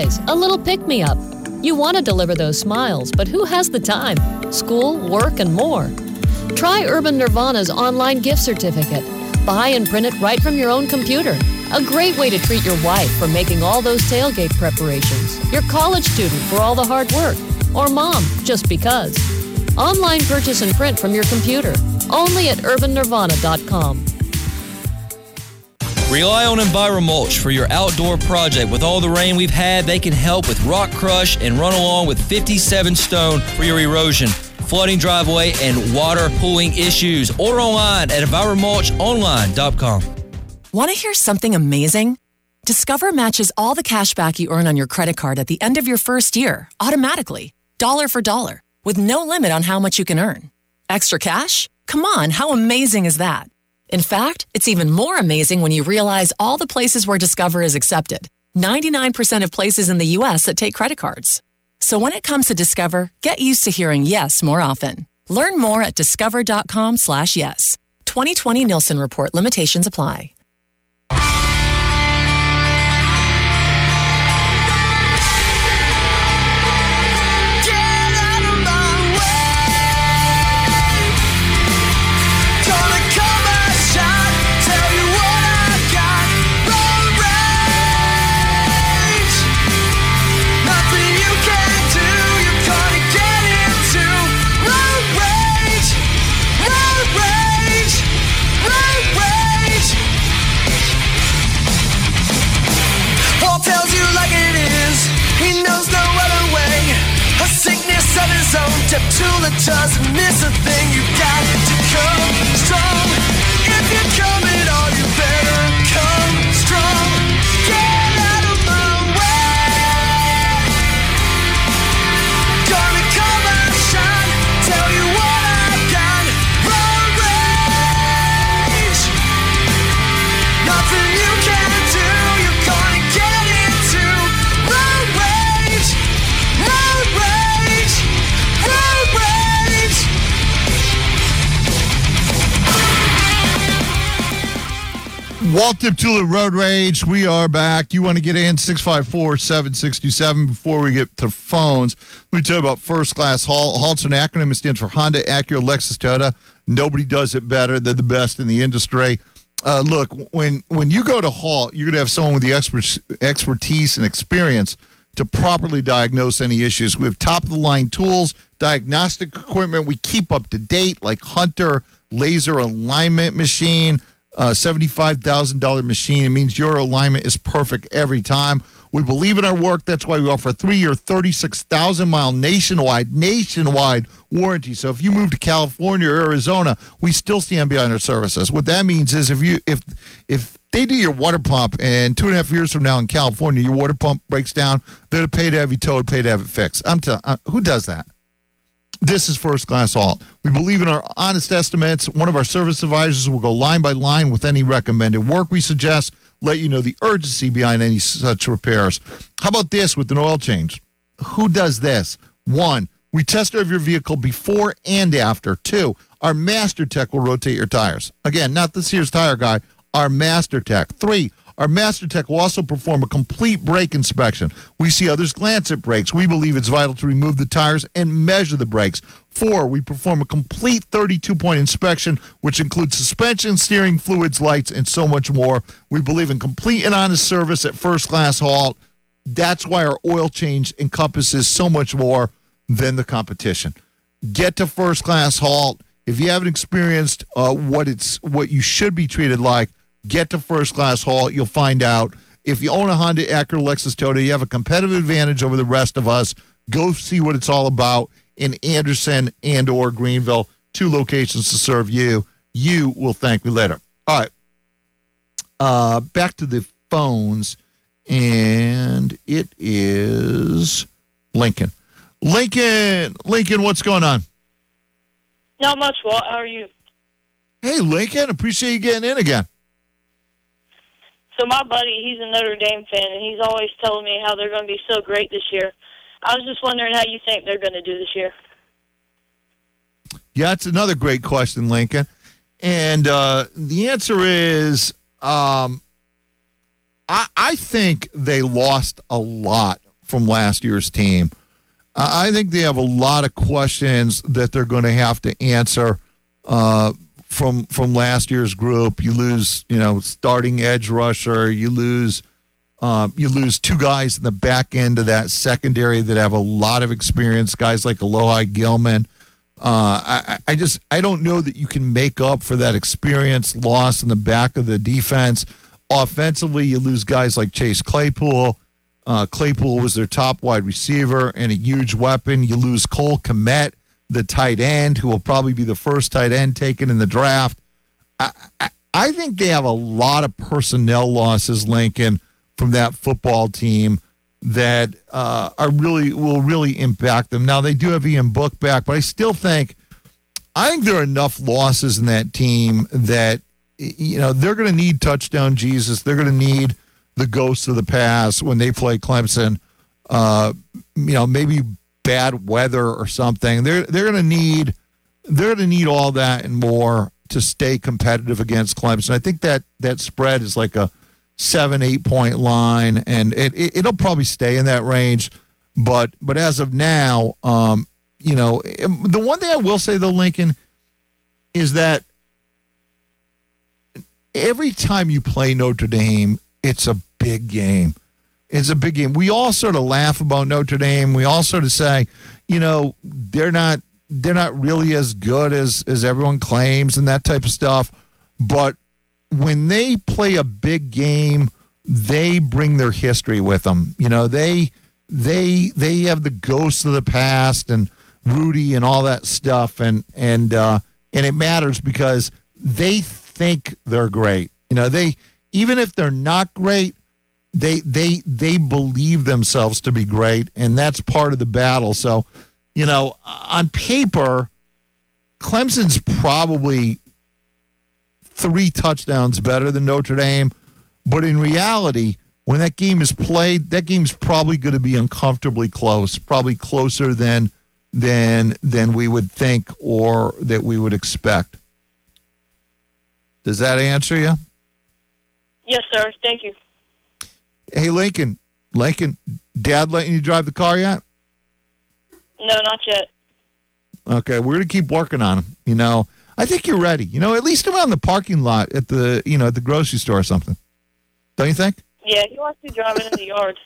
surprise, a little pick-me-up. You want to deliver those smiles, but who has the time? School, work, and more. Try Urban Nirvana's online gift certificate. Buy and print it right from your own computer. A great way to treat your wife for making all those tailgate preparations, your college student for all the hard work, or mom, just because. Online purchase and print from your computer. Only at urbannirvana.com. Rely on EnviroMulch for your outdoor project. With all the rain we've had, they can help with rock crush and run along with 57 Stone for your erosion, flooding driveway, and water pooling issues. Order online at EnviroMulchOnline.com. Want to hear something amazing? Discover matches all the cash back you earn on your credit card at the end of your first year, automatically, dollar for dollar, with no limit on how much you can earn. Extra cash? Come on, how amazing is that? In fact, it's even more amazing when you realize all the places where Discover is accepted. 99% of places in the U.S. that take credit cards. So when it comes to Discover, get used to hearing yes more often. Learn more at discover.com/yes. 2020 Nielsen Report. Limitations apply. Tula doesn't miss a thing. You got to come strong. If you're coming all, you better come strong. Get out of my way. Gonna come and shine. Tell you what I've got. Road rage. Nothing you can do. You're gonna get into road rage. Road rage. Road rage. Walt Diptula, Road Rage. We are back. You want to get in 654-7627 before we get to phones. Let me tell you about First Class Halt. Halt's an acronym. It stands for Honda, Acura, Lexus, Toyota. Nobody does it better. They're the best in the industry. Look, when you go to Halt, you're going to have someone with the expertise and experience to properly diagnose any issues. We have top-of-the-line tools, diagnostic equipment we keep up to date, like Hunter Laser Alignment Machine, $75,000 machine. It means your alignment is perfect every time. We believe in our work. That's why we offer a 3-year, 36,000-mile nationwide warranty. So if you move to California or Arizona, we still stand behind our services. What that means is if they do your water pump and 2.5 years from now in California, your water pump breaks down, they're to pay to have you towed, pay to have it fixed. Who does that? This is First Class Halt. We believe in our honest estimates. One of our service advisors will go line by line with any recommended work we suggest, let you know the urgency behind any such repairs. How about this with an oil change? Who does this? 1, we test drive your vehicle before and after. 2, our Master Tech will rotate your tires. Again, not the Sears Tire Guy, our Master Tech. 3, our Master Tech will also perform a complete brake inspection. We see others glance at brakes. We believe it's vital to remove the tires and measure the brakes. 4, we perform a complete 32-point inspection, which includes suspension, steering, fluids, lights, and so much more. We believe in complete and honest service at First Class Halt. That's why our oil change encompasses so much more than the competition. Get to First Class Halt. If you haven't experienced what you should be treated like, get to First Class Halt. You'll find out. If you own a Honda, Acura, Lexus, Toyota, you have a competitive advantage over the rest of us. Go see what it's all about in Anderson and or Greenville. 2 locations to serve you. You will thank me later. All right. Back to the phones, and it is Lincoln. Lincoln, what's going on? Not much, Walt. How are you? Hey, Lincoln, appreciate you getting in again. So my buddy, he's a Notre Dame fan, and he's always telling me how they're going to be so great this year. I was just wondering how you think they're going to do this year. Yeah, that's another great question, Lincoln. And the answer is I think they lost a lot from last year's team. I think they have a lot of questions that they're going to have to answer from last year's group. You lose, starting edge rusher. You lose two guys in the back end of that secondary that have a lot of experience, guys like Alohi Gilman. I don't know that you can make up for that experience loss in the back of the defense. Offensively, you lose guys like Chase Claypool. Claypool was their top wide receiver and a huge weapon. You lose Cole Kmet, the tight end, who will probably be the first tight end taken in the draft. I think they have a lot of personnel losses, Lincoln, from that football team that will really impact them. Now, they do have Ian Book back, but I think there are enough losses in that team that they're going to need touchdown Jesus. They're going to need the ghosts of the past when they play Clemson. Maybe bad weather or something. They're going to need all that and more to stay competitive against Clemson. I think that spread is like a 7-8 point line, and it'll probably stay in that range. But as of now, the one thing I will say though, Lincoln, is that every time you play Notre Dame, it's a big game. It's a big game. We all sort of laugh about Notre Dame. We all sort of say, they're not really as good as everyone claims and that type of stuff. But when they play a big game, they bring their history with them. They have the ghosts of the past and Rudy and all that stuff, and it matters because they think they're great. They, even if they're not great, they believe themselves to be great, and that's part of the battle. So, on paper, Clemson's probably 3 touchdowns better than Notre Dame, but in reality, when that game is played, that game's probably going to be uncomfortably close, probably closer than we would think or that we would expect. Does that answer you? Yes, sir. Thank you. Hey, Lincoln, Dad letting you drive the car yet? No, not yet. Okay, we're going to keep working on him. I think you're ready. At least around the parking lot at the, at the grocery store or something. Don't you think? Yeah, he wants to drive it in the yard.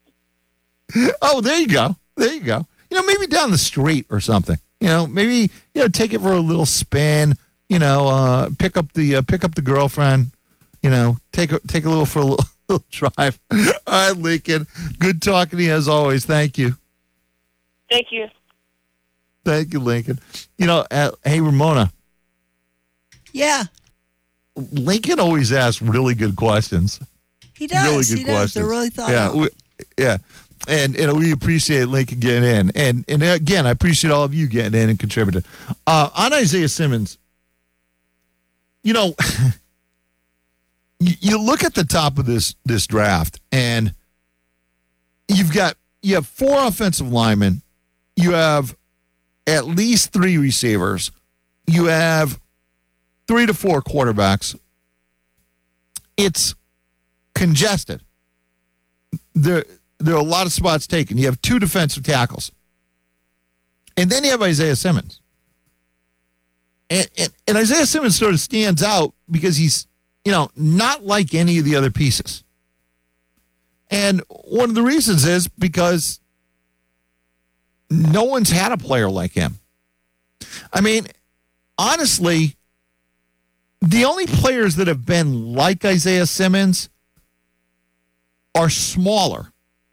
Oh, there you go. Maybe down the street or something. Maybe take it for a little spin. Pick up the girlfriend. Take a little for a little drive. All right, Lincoln. Good talking to you as always. Thank you. Thank you. Thank you, Lincoln. Hey, Ramona. Yeah. Lincoln always asks really good questions. He does. Really good questions. They're really thought out. Yeah. And we appreciate Lincoln getting in. And again, I appreciate all of you getting in and contributing. On Isaiah Simmons, you look at the top of this draft, and you have 4 offensive linemen. You have at least 3 receivers. You have 3 to 4 quarterbacks. It's congested. There are a lot of spots taken. You have 2 defensive tackles. And then you have Isaiah Simmons. And Isaiah Simmons sort of stands out because he's, not like any of the other pieces. And one of the reasons is because no one's had a player like him. I mean, honestly, the only players that have been like Isaiah Simmons are smaller.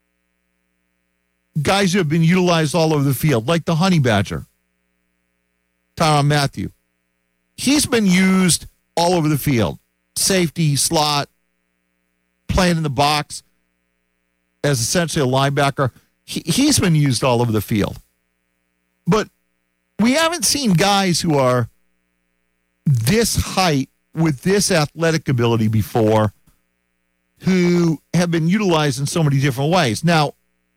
Guys who have been utilized all over the field, like the Honey Badger, Tyrann Mathieu. He's been used all over the field. Safety, slot, playing in the box as essentially a linebacker. He's been used all over the field. But we haven't seen guys who are this height with this athletic ability before who have been utilized in so many different ways. Now,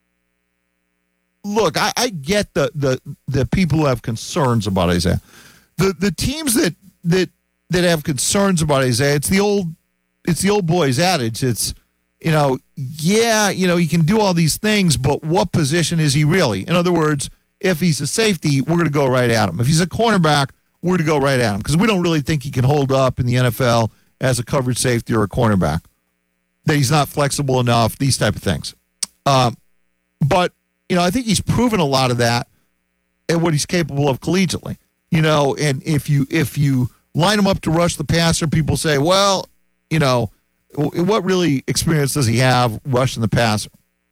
look, I get the people who have concerns about Isaiah. The teams that have concerns about Isaiah, it's the old boys adage. It's, yeah, he can do all these things, but what position is he really? In other words, if he's a safety, we're going to go right at him. If he's a cornerback, we're going to go right at him because we don't really think he can hold up in the NFL as a coverage safety or a cornerback, that he's not flexible enough, these type of things. But, I think he's proven a lot of that and what he's capable of collegiately. And if you line him up to rush the passer, people say, well, what really experience does he have rushing the passer?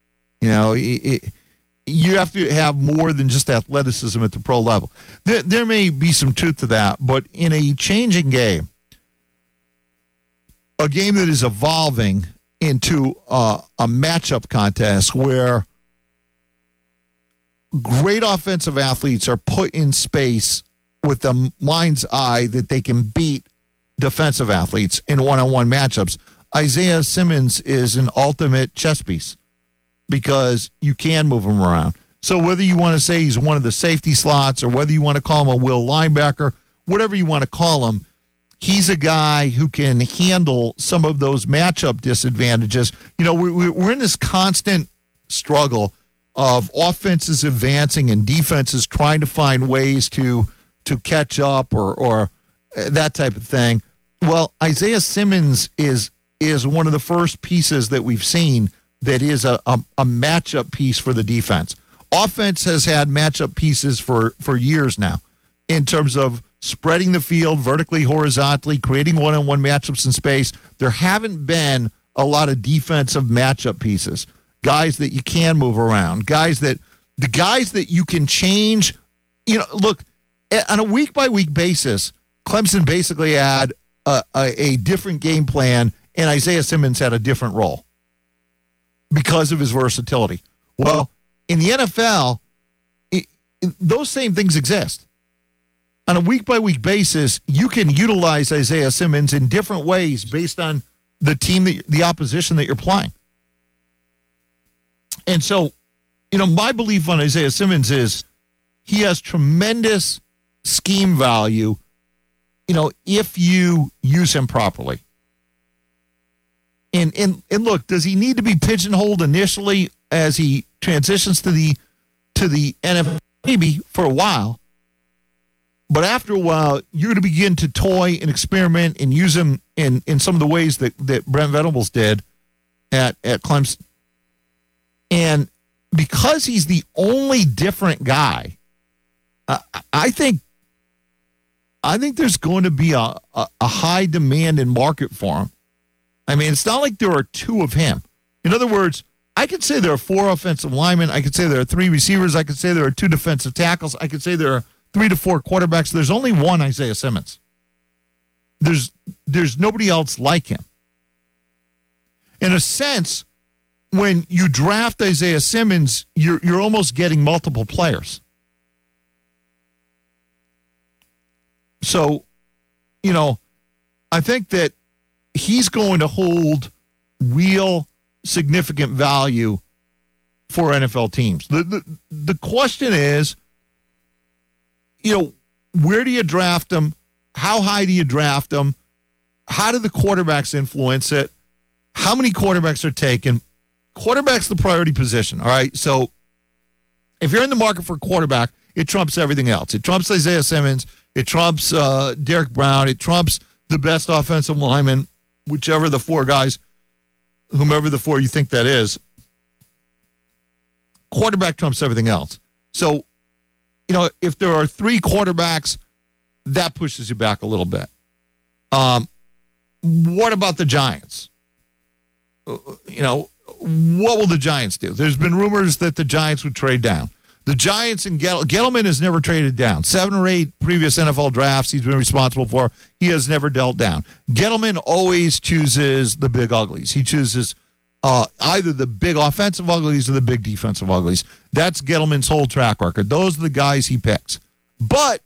You have to have more than just athleticism at the pro level. There may be some truth to that, but in a changing game, a game that is evolving into a matchup contest where great offensive athletes are put in space with the mind's eye that they can beat defensive athletes in one-on-one matchups. Isaiah Simmons is an ultimate chess piece because you can move him around. So whether you want to say he's one of the safety slots or whether you want to call him a will linebacker, whatever you want to call him, he's a guy who can handle some of those matchup disadvantages. We're in this constant struggle of offenses advancing and defenses trying to find ways to catch up or that type of thing. Well, Isaiah Simmons is one of the first pieces that we've seen that is a matchup piece for the defense. Offense has had matchup pieces for years now in terms of spreading the field vertically, horizontally, creating one-on-one matchups in space. There haven't been a lot of defensive matchup pieces, guys that you can move around, the guys that you can change. Look, on a week-by-week basis, Clemson basically had a different game plan, and Isaiah Simmons had a different role because of his versatility. Well, in the NFL, those same things exist. On a week-by-week basis, you can utilize Isaiah Simmons in different ways based on the team, the opposition that you're playing. And so, my belief on Isaiah Simmons is he has tremendous scheme value, if you use him properly. And look, does he need to be pigeonholed initially as he transitions to the NFL? Maybe for a while. But after a while, you're going to begin to toy and experiment and use him in some of the ways that Brent Venables did at Clemson. And because he's the only different guy, I think there's going to be a high demand in market for him. I mean, it's not like there are two of him. In other words, I could say there are 4 offensive linemen. I could say there are 3 receivers. I could say there are 2 defensive tackles. I could say there are 3 to 4 quarterbacks. There's only one Isaiah Simmons. There's nobody else like him. In a sense, when you draft Isaiah Simmons, you're almost getting multiple players. So, I think that he's going to hold real significant value for NFL teams. The question is, where do you draft them? How high do you draft them? How do the quarterbacks influence it? How many quarterbacks are taken? Quarterback's the priority position, all right? So if you're in the market for a quarterback, it trumps everything else. It trumps Isaiah Simmons. It trumps Derek Brown. It trumps the best offensive lineman, whichever the 4 guys, whomever the 4 you think that is. Quarterback trumps everything else. So, if there are 3 quarterbacks, that pushes you back a little bit. What about the Giants? What will the Giants do? There's been rumors that the Giants would trade down. The Giants and Gettleman has never traded down. 7 or 8 previous NFL drafts he's been responsible for, he has never dealt down. Gettleman always chooses the big uglies. He chooses either the big offensive uglies or the big defensive uglies. That's Gettleman's whole track record. Those are the guys he picks. But,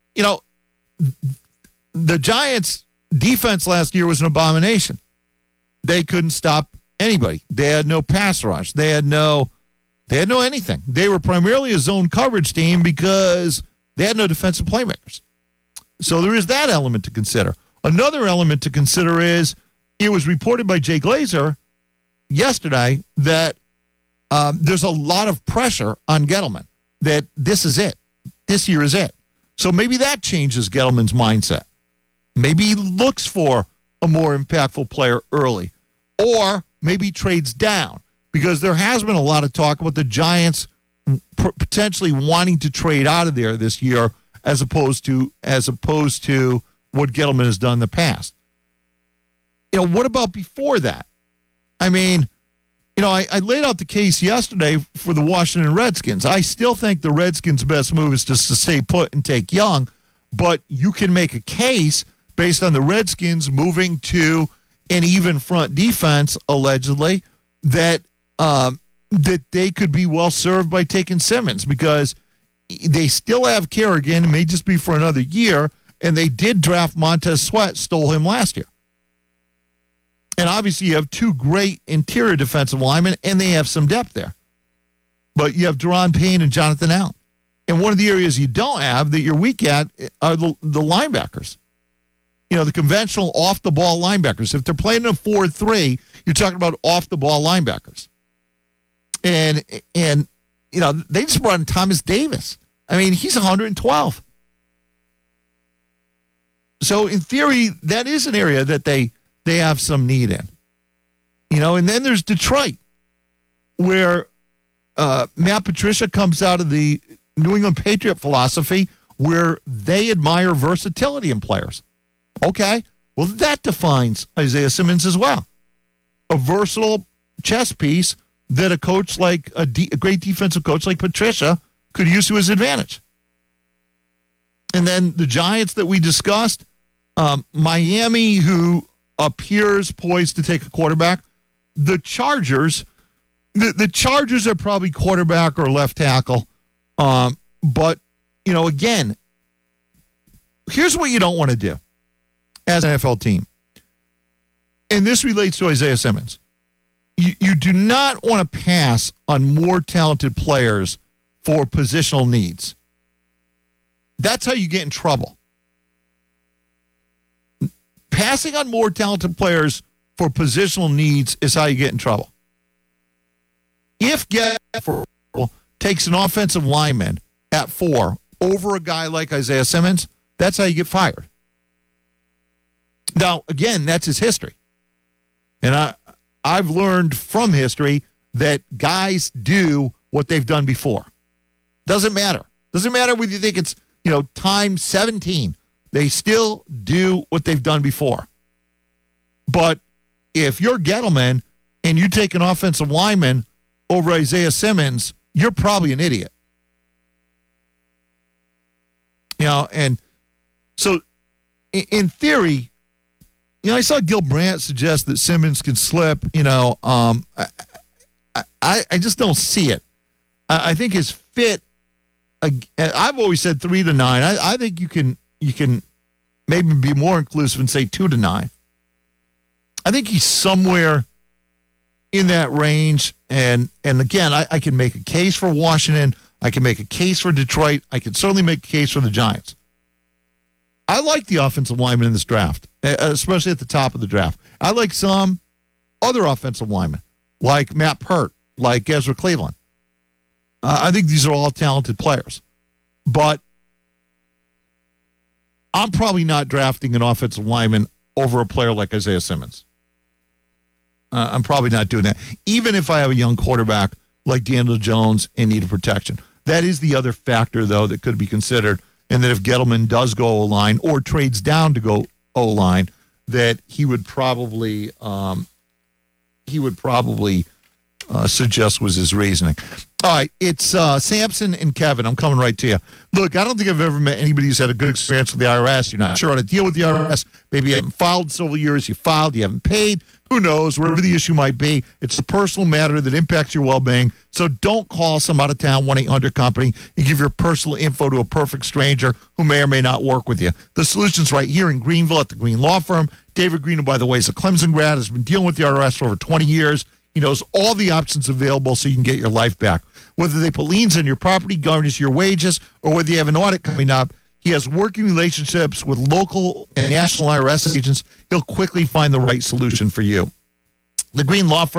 the Giants' defense last year was an abomination. They couldn't stop anybody. They had no pass rush. They had no anything. They were primarily a zone coverage team because they had no defensive playmakers. So there is that element to consider. Another element to consider is it was reported by Jay Glazer yesterday that there's a lot of pressure on Gettleman, that this is it. This year is it. So maybe that changes Gettleman's mindset. Maybe he looks for a more impactful player early, or maybe trades down, because there has been a lot of talk about the Giants potentially wanting to trade out of there this year, as opposed to what Gettleman has done in the past. What about before that? I mean, I laid out the case yesterday for the Washington Redskins. I still think the Redskins' best move is just to stay put and take Young, but you can make a case based on the Redskins moving to an even front defense, allegedly, that they could be well served by taking Simmons, because they still have Kerrigan. It may just be for another year, and they did draft Montez Sweat, stole him last year. And obviously you have two great interior defensive linemen, and they have some depth there. But you have Deron Payne and Jonathan Allen. And one of the areas you don't have that you're weak at are the linebackers. The conventional off-the-ball linebackers. If they're playing in a 4-3, you're talking about off-the-ball linebackers. And they just brought in Thomas Davis. I mean, he's 112. So in theory, that is an area that they have some need in. And then there's Detroit, where Matt Patricia comes out of the New England Patriot philosophy, where they admire versatility in players. Okay, well, that defines Isaiah Simmons as well. A versatile chess piece that a coach like a great defensive coach like Patricia could use to his advantage. And then the Giants that we discussed, Miami, who appears poised to take a quarterback. The Chargers, the Chargers are probably quarterback or left tackle. But, again, here's what you don't want to do as an NFL team. And this relates to Isaiah Simmons. You do not want to pass on more talented players for positional needs. That's how you get in trouble. Passing on more talented players for positional needs is how you get in trouble. If Gettleman takes an offensive lineman at 4 over a guy like Isaiah Simmons, that's how you get fired. Now, again, that's his history. And I've learned from history that guys do what they've done before. Doesn't matter. Doesn't matter whether you think it's, times 17. They still do what they've done before. But if you're Gettleman and you take an offensive lineman over Isaiah Simmons, you're probably an idiot. And so in theory, I saw Gil Brandt suggest that Simmons can slip. I just don't see it. I think his fit. I've always said 3 to 9. I think you can maybe be more inclusive and say 2 to 9. I think he's somewhere in that range. And again, I can make a case for Washington. I can make a case for Detroit. I can certainly make a case for the Giants. I like the offensive linemen in this draft, especially at the top of the draft. I like some other offensive linemen, like Matt Pert, like Ezra Cleveland. I think these are all talented players. But I'm probably not drafting an offensive lineman over a player like Isaiah Simmons. I'm probably not doing that, even if I have a young quarterback like Daniel Jones and need protection. That is the other factor, though, that could be considered. And that if Gettleman does go O-line or trades down to go O-line, that he would probably suggest was his reasoning. All right, it's Samson and Kevin. I'm coming right to you. Look, I don't think I've ever met anybody who's had a good experience with the IRS. You're not sure how to deal with the IRS. Maybe you haven't filed in several years. You filed, you haven't paid. Who knows? Wherever the issue might be, it's a personal matter that impacts your well-being. So don't call some out-of-town 1-800-COMPANY and give your personal info to a perfect stranger who may or may not work with you. The solution's right here in Greenville at the Green Law Firm. David Green, who, by the way, is a Clemson grad, has been dealing with the IRS for over 20 years. He knows all the options available so you can get your life back. Whether they put liens on your property, garnish your wages, or whether you have an audit coming up, he has working relationships with local and national IRS agents. He'll quickly find the right solution for you. The Green Law Firm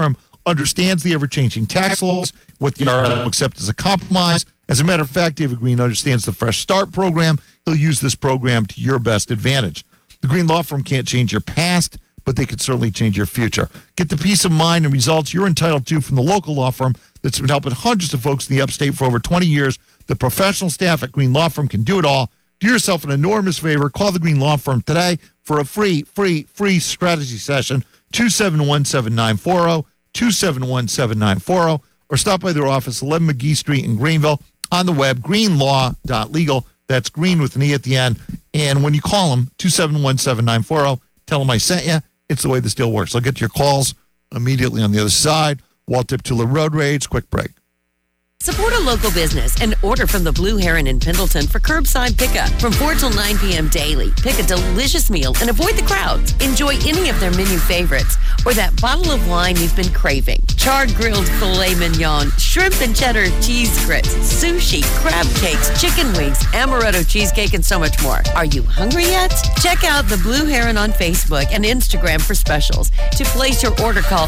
understands the ever-changing tax laws, what the IRS will accept as a compromise. As a matter of fact, David Green understands the Fresh Start program. He'll use this program to your best advantage. The Green Law Firm can't change your past, but they can certainly change your future. Get the peace of mind and results you're entitled to from the local law firm that's been helping hundreds of folks in the upstate for over 20 years. The professional staff at Green Law Firm can do it all. Do yourself an enormous favor. Call the Green Law Firm today for a free strategy session, 271-7940, 271-7940, or stop by their office, 11 McGee Street in Greenville, on the web, greenlaw.legal. That's green with an E at the end. And when you call them, 271-7940, tell them I sent you. It's the way this deal works. I'll get to your calls immediately on the other side. Walt Diptula Road Rage, quick break. Support a local business and order from the Blue Heron in Pendleton for curbside pickup from 4 till 9 p.m. daily. Pick a delicious meal and avoid the crowds. Enjoy any of their menu favorites or that bottle of wine you've been craving. Charred grilled filet mignon, shrimp and cheddar cheese grits, sushi, crab cakes, chicken wings, amaretto cheesecake, and so much more. Are you hungry yet? Check out the Blue Heron on Facebook and Instagram for specials. To place your order, call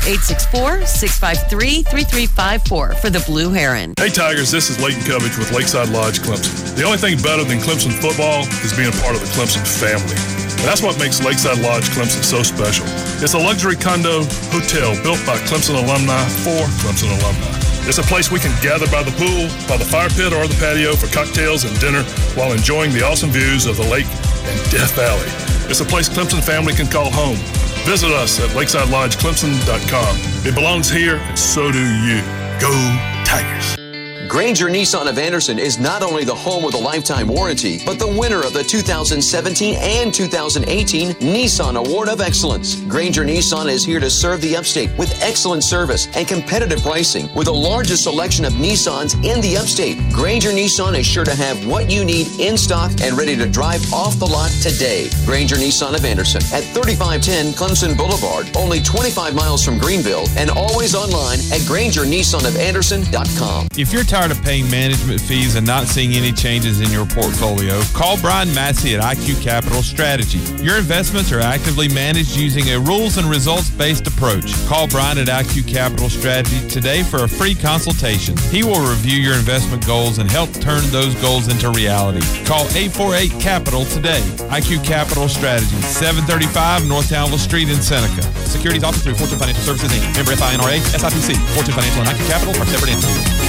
864-653-3354 for the Blue Heron. Hey Tigers, this is Leighton Covage with Lakeside Lodge Clemson. The only thing better than Clemson football is being a part of the Clemson family. And that's what makes Lakeside Lodge Clemson so special. It's a luxury condo hotel built by Clemson alumni for Clemson alumni. It's a place we can gather by the pool, by the fire pit, or the patio for cocktails and dinner while enjoying the awesome views of the lake and Death Valley. It's a place Clemson family can call home. Visit us at lakesidedlodgeclemson.com. It belongs here, and so do you. Go Tigers. Granger Nissan of Anderson is not only the home with a lifetime warranty, but the winner of the 2017 and 2018 Nissan Award of Excellence. Granger Nissan is here to serve the upstate with excellent service and competitive pricing. With the largest selection of Nissans in the upstate, Granger Nissan is sure to have what you need in stock and ready to drive off the lot today. Granger Nissan of Anderson at 3510 Clemson Boulevard, only 25 miles from Greenville, and always online at GrangerNissanOfAnderson.com. If you're tired of paying management fees and not seeing any changes in your portfolio, call Brian Massey at IQ Capital Strategy. Your investments are actively managed using a rules and results-based approach. Call Brian at IQ Capital Strategy today for a free consultation. He will review your investment goals and help turn those goals into reality. Call 848-CAPITAL today. IQ Capital Strategy, 735 North Townville Street in Seneca. Securities offered through Fortune Financial Services, Inc. Member FINRA, SIPC. Fortune Financial and IQ Capital are separate entities.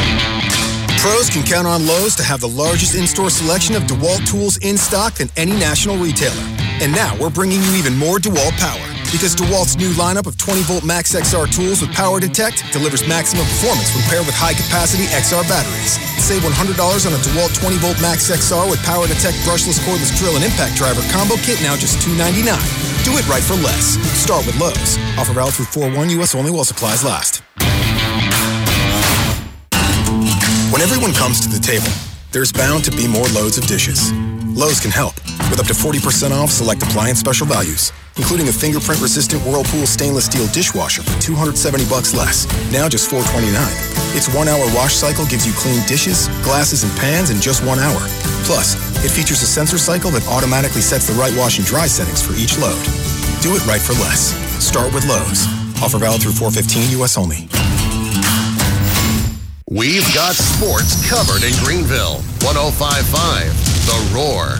Pros can count on Lowe's to have the largest in-store selection of DeWalt tools in stock than any national retailer. And now we're bringing you even more DeWalt power, because DeWalt's new lineup of 20-volt Max XR tools with Power Detect delivers maximum performance when paired with high-capacity XR batteries. Save $100 on a DeWalt 20-volt Max XR with Power Detect brushless cordless drill and impact driver combo kit, now just $299. Do it right for less. Start with Lowe's. Offer valid through 4/1 U.S. only while supplies last. When everyone comes to the table, there's bound to be more loads of dishes. Lowe's can help with up to 40% off select appliance special values, including a fingerprint-resistant Whirlpool stainless steel dishwasher for $270 less, now just $429. Its 1-hour wash cycle gives you clean dishes, glasses, and pans in just 1 hour. Plus, it features a sensor cycle that automatically sets the right wash and dry settings for each load. Do it right for less. Start with Lowe's. Offer valid through 4/15 U.S. only. We've got sports covered in Greenville. 105.5, The Roar.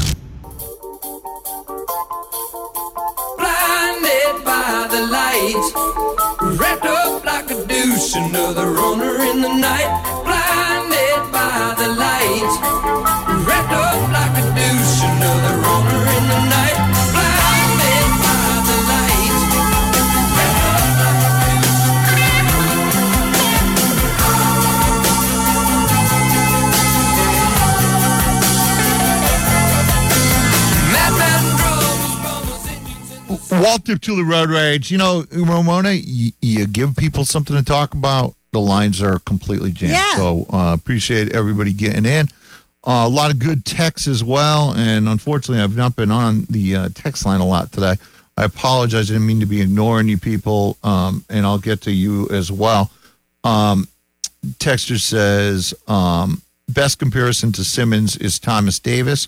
Blinded by the light, wrapped up like a douche, another runner in the night. Blinded by the light, wrapped up like a douche, another runner in the night. Blinded by the light, wrapped up like a Walt Diptula Road Rage. You know, Ramona, you give people something to talk about. The lines are completely jammed. Yeah. So appreciate everybody getting in. A lot of good texts as well. And unfortunately, I've not been on the text line a lot today. I apologize. I didn't mean to be ignoring you people. And I'll get to you as well. Texter says, best comparison to Simmons is Thomas Davis.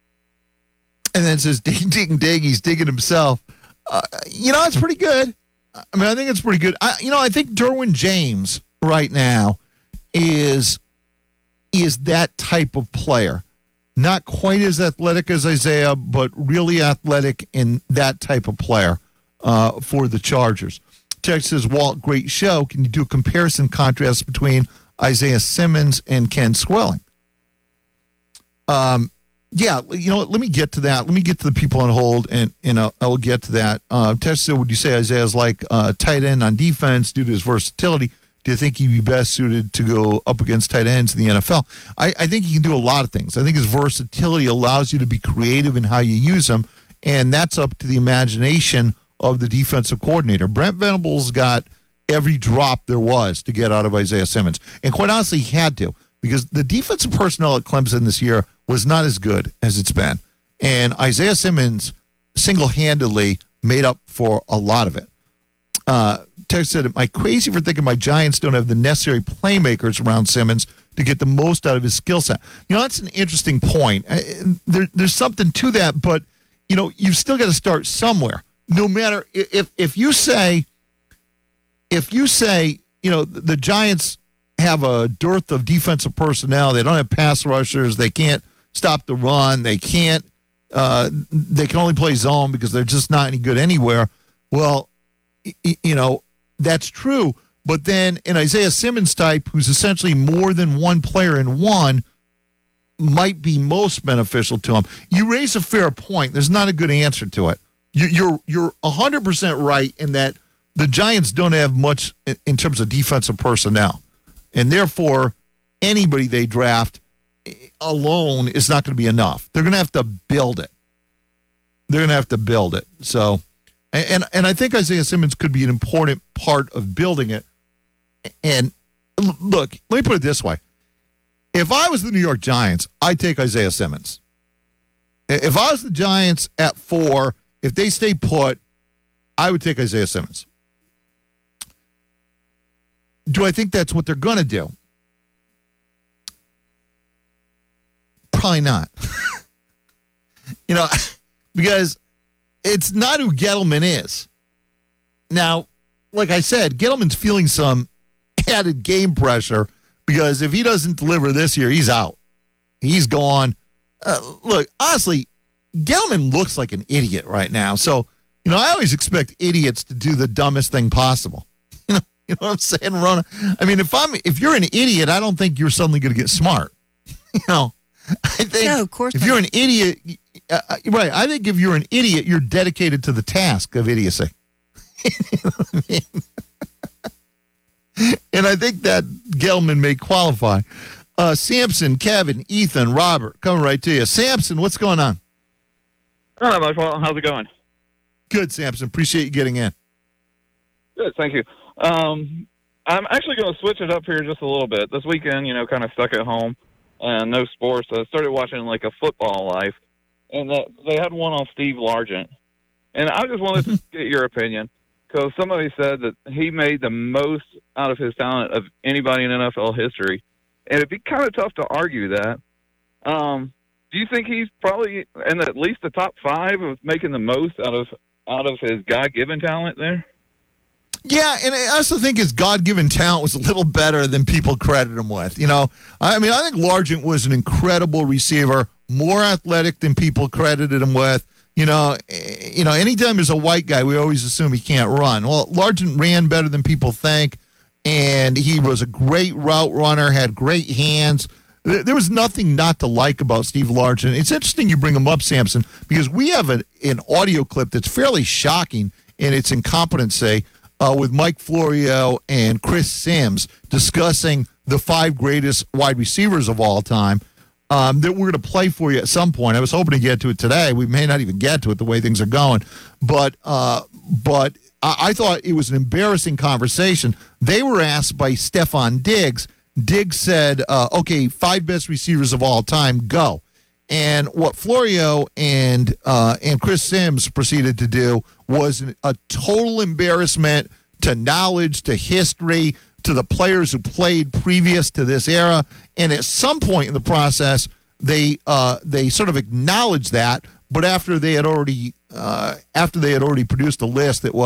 And then it says, dig, dig, dig, he's digging himself. It's pretty good. I mean, I think it's pretty good. I think Derwin James right now is that type of player. Not quite as athletic as Isaiah, but really athletic and that type of player for the Chargers. Text says, Walt, great show. Can you do a comparison contrast between Isaiah Simmons and Ken Swilling? Yeah, you know what? Let me get to that. Let me get to the people on hold, and I'll get to that. Text said, would you say Isaiah's like tight end on defense due to his versatility? Do you think he'd be best suited to go up against tight ends in the NFL? I think he can do a lot of things. I think his versatility allows you to be creative in how you use him, and that's up to the imagination of the defensive coordinator. Brent Venables got every drop there was to get out of Isaiah Simmons, and quite honestly, he had to, because the defensive personnel at Clemson this year was not as good as it's been, and Isaiah Simmons single-handedly made up for a lot of it. Text said, am I crazy for thinking my Giants don't have the necessary playmakers around Simmons to get the most out of his skill set? That's an interesting point. There's something to that, but, you've still got to start somewhere. No matter if you say, the Giants have a dearth of defensive personnel, they don't have pass rushers, they can't stop the run, they can only play zone because they're just not any good anywhere. Well, that's true. But then an Isaiah Simmons type, who's essentially more than one player in one, might be most beneficial to him. You raise a fair point. There's not a good answer to it. You're 100% right in that the Giants don't have much in terms of defensive personnel. And therefore, anybody they draft alone is not going to be enough. They're going to have to build it. So... And I think Isaiah Simmons could be an important part of building it. And look, let me put it this way. If I was the New York Giants, I'd take Isaiah Simmons. If I was the Giants at 4, if they stay put, I would take Isaiah Simmons. Do I think that's what they're going to do? Probably not. Because it's not who Gettleman is. Now, like I said, Gettleman's feeling some added game pressure because if he doesn't deliver this year, he's out. He's gone. Look, honestly, Gettleman looks like an idiot right now. So, I always expect idiots to do the dumbest thing possible. You know what I'm saying, Rona? I mean, if you're an idiot, I don't think you're suddenly going to get smart. I think no, of course if not. you're an idiot, right? I think if you're an idiot, you're dedicated to the task of idiocy. You know what I mean? And I think that Gelman may qualify. Samson, Kevin, Ethan, Robert, coming right to you. Samson, what's going on? Not much. How's it going? Good, Samson. Appreciate you getting in. Good, thank you. I'm actually going to switch it up here just a little bit. This weekend, kind of stuck at home and no sports. I started watching like a Football Life, and they had one on Steve Largent. And I just wanted to get your opinion, because somebody said that he made the most out of his talent of anybody in NFL history. And it'd be kind of tough to argue that. Do you think he's probably in at least the top 5 of making the most out of his God-given talent there? Yeah, and I also think his God-given talent was a little better than people credit him with. I think Largent was an incredible receiver, more athletic than people credited him with. Anytime there's a white guy, we always assume he can't run. Well, Largent ran better than people think, and he was a great route runner, had great hands. There was nothing not to like about Steve Largent. It's interesting you bring him up, Samson, because we have an audio clip that's fairly shocking in its incompetency with Mike Florio and Chris Sims discussing the 5 greatest wide receivers of all time that we're going to play for you at some point. I was hoping to get to it today. We may not even get to it the way things are going. But I thought it was an embarrassing conversation. They were asked by Stefon Diggs. Diggs said, okay, 5 best receivers of all time, go. And what Florio and Chris Sims proceeded to do was a total embarrassment to knowledge, to history, to the players who played previous to this era. And at some point in the process, they sort of acknowledged that. But after they had already produced a list that was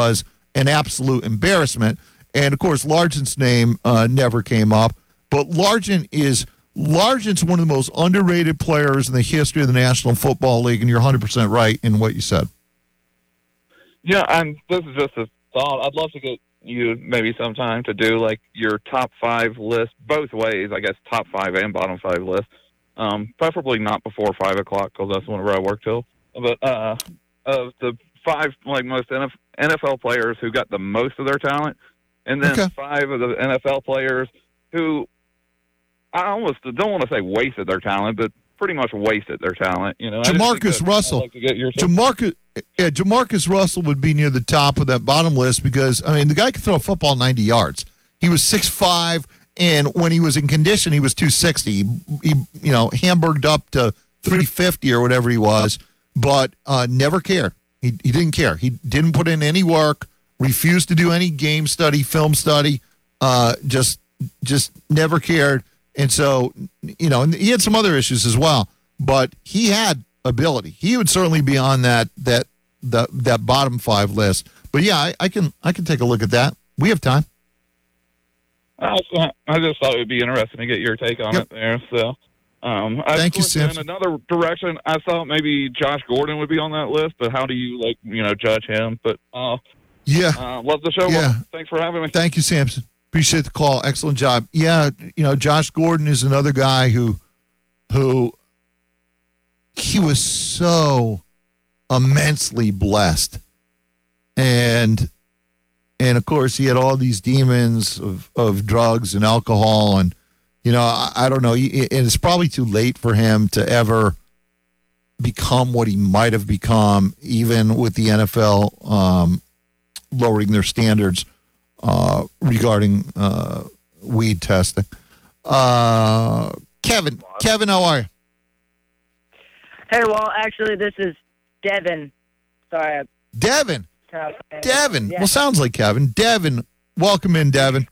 an absolute embarrassment. And, of course, Largent's name never came up. But Largent's one of the most underrated players in the history of the National Football League, and you're 100% right in what you said. Yeah, and this is just a thought. I'd love to get you maybe sometime to do like your top 5 list both ways. I guess top 5 and bottom 5 list. Preferably not before 5 o'clock because that's whenever I work till. But of the 5 most NFL players who got the most of their talent, and then 5 of the NFL players who I almost don't want to say wasted their talent, but pretty much wasted their talent. Jamarcus Russell. Like to get your Jamarcus Russell would be near the top of that bottom list because, I mean, the guy could throw a football 90 yards. He was 6'5", and when he was in condition, he was 260. He hamburged up to 350 or whatever he was, but never cared. He didn't care. He didn't put in any work, refused to do any game study, film study, just never cared. And so, and he had some other issues as well, but he had ability. He would certainly be on that bottom 5 list. But yeah, I can take a look at that. We have time. I just thought it would be interesting to get your take on it there. So, thank you, Sam. In another direction, I thought maybe Josh Gordon would be on that list, but how do you judge him? But love the show. Yeah. Thanks for having me. Thank you, Samson. Appreciate the call. Excellent job. Yeah, Josh Gordon is another guy who he was so immensely blessed. And of course he had all these demons of drugs and alcohol and I don't know, and it's probably too late for him to ever become what he might have become, even with the NFL lowering their standards regarding weed testing. Kevin, how are you? Hey, well, actually, this is Devin. Sorry. Devin. Yeah. Well, sounds like Kevin. Devin, welcome in, Devin.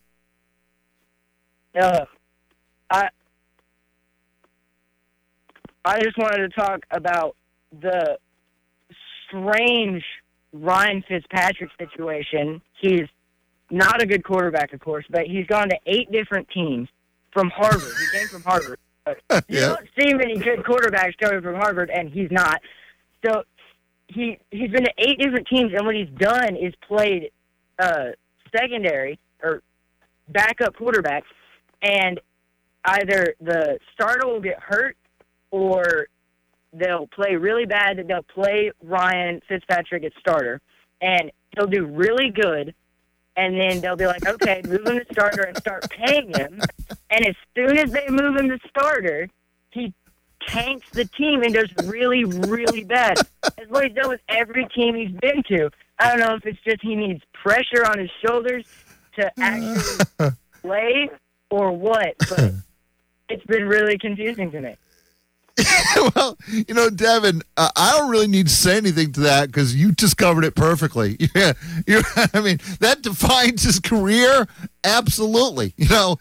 I just wanted to talk about the strange Ryan Fitzpatrick situation. He's not a good quarterback, of course, but he's gone to 8 different teams from Harvard. He came from Harvard. You don't see many good quarterbacks coming from Harvard, and he's not. So he's been to 8 different teams, and what he's done is played secondary or backup quarterback, and either the starter will get hurt or they'll play really bad. They'll play Ryan Fitzpatrick at starter, and he'll do really good. And then they'll be like, okay, move him to starter and start paying him. And as soon as they move him to starter, he tanks the team and does really, really bad. That's what he's done with every team he's been to. I don't know if it's just he needs pressure on his shoulders to actually play or what, but it's been really confusing to me. Well, Devin, I don't really need to say anything to that because you just covered it perfectly. Yeah, I mean, that defines his career. Absolutely. You're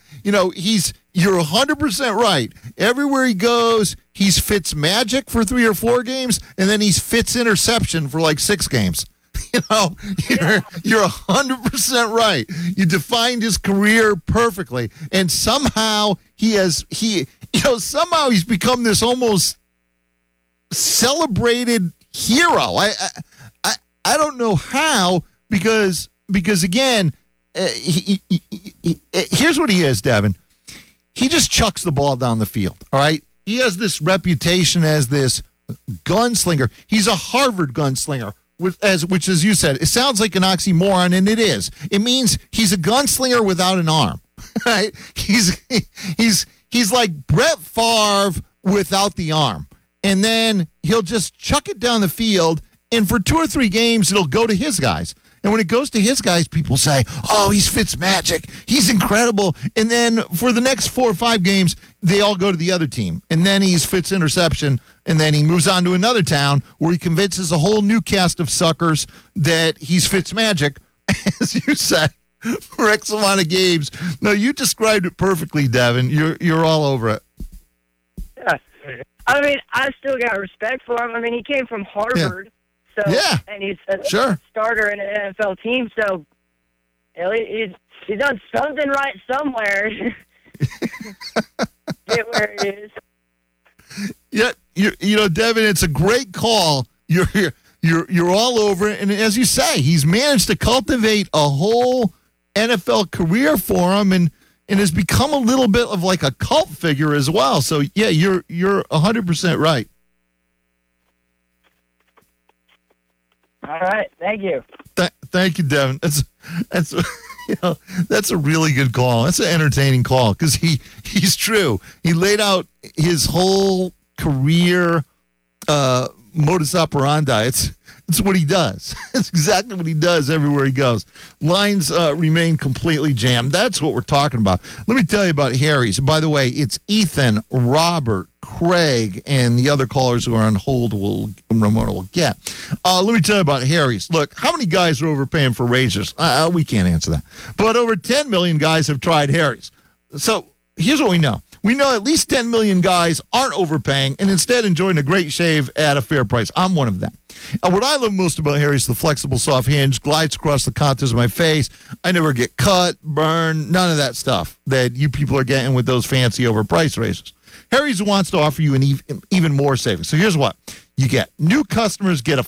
100% right. Everywhere he goes, he's Fitz magic for 3 or 4 games, and then he's Fitz interception for like 6 games. You're 100% right. You defined his career perfectly, and somehow somehow he's become this almost celebrated hero. I don't know how because again, here's what he is, Devin. He just chucks the ball down the field. All right, he has this reputation as this gunslinger. He's a Harvard gunslinger. Which, as you said, it sounds like an oxymoron, and it is. It means he's a gunslinger without an arm. Right? He's like Brett Favre without the arm, and then he'll just chuck it down the field. And for 2 or 3 games, it'll go to his guys. And when it goes to his guys, people say, "Oh, he's Fitzmagic. He's incredible." And then for the next 4 or 5 games, they all go to the other team. And then he's Fitz interception. And then he moves on to another town where he convinces a whole new cast of suckers that he's Fitzmagic, as you say, for X amount of games. No, you described it perfectly, Devin. You're all over it. Yeah. I mean, I still got respect for him. I mean, he came from Harvard, So Yeah, and he's a sure. starter in an NFL team. So he's done something right somewhere. Get where he is. Yeah, you know, Devin, it's a great call. You're all over it, and as you say, he's managed to cultivate a whole NFL career for him, and has become a little bit of like a cult figure as well. So yeah, you're 100% right. All right, thank you. Thank you, Devin. That's you know, that's a really good call. That's an entertaining call because he's true. He laid out his whole career modus operandi. It's what he does. It's exactly what he does everywhere he goes. Lines remain completely jammed. That's what we're talking about. Let me tell you about Harry's. By the way, it's Ethan, Robert, Craig, and the other callers who are on hold Ramona will get. Let me tell you about Harry's. Look, how many guys are overpaying for razors? We can't answer that. But over 10 million guys have tried Harry's. So here's what we know. We know at least 10 million guys aren't overpaying and instead enjoying a great shave at a fair price. I'm one of them. What I love most about Harry's is the flexible soft hinge, glides across the contours of my face. I never get cut, burned, none of that stuff that you people are getting with those fancy overpriced razors. Harry's wants to offer you an even more savings. So here's what you get. New customers get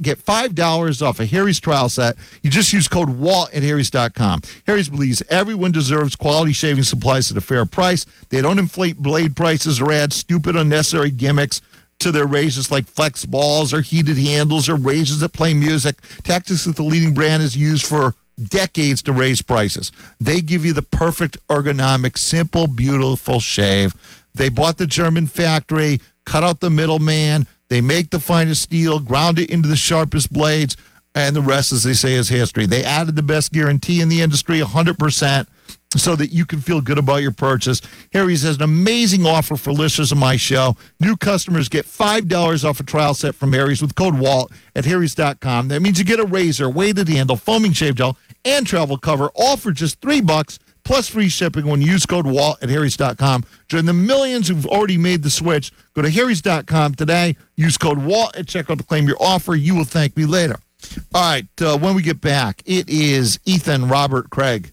$5 off a Harry's trial set. You just use code WALT at Harry's.com. Harry's believes everyone deserves quality shaving supplies at a fair price. They don't inflate blade prices or add stupid, unnecessary gimmicks to their razors like flex balls or heated handles or razors that play music. Tactics that the leading brand has used for decades to raise prices. They give you the perfect ergonomic, simple, beautiful shave. They bought the German factory, cut out the middleman. They make the finest steel, ground it into the sharpest blades, and the rest, as they say, is history. They added the best guarantee in the industry, 100%, so that you can feel good about your purchase. Harry's has an amazing offer for listeners of my show. New customers get $5 off a trial set from Harry's with code WALT at Harry's.com. That means you get a razor, weighted handle, foaming shave gel, and travel cover, all for just $3, plus free shipping when you use code WALT at Harry's.com. Join the millions who've already made the switch. Go to Harry's.com today. Use code WALT at checkout to claim your offer. You will thank me later. All right, when we get back, it is Ethan, Robert, Craig.